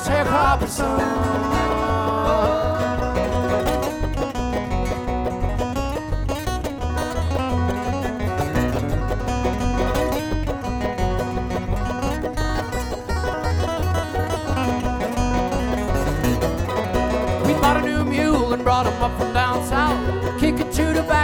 sharecropper's We bought a new mule and brought him up from down south. Kick it to the back.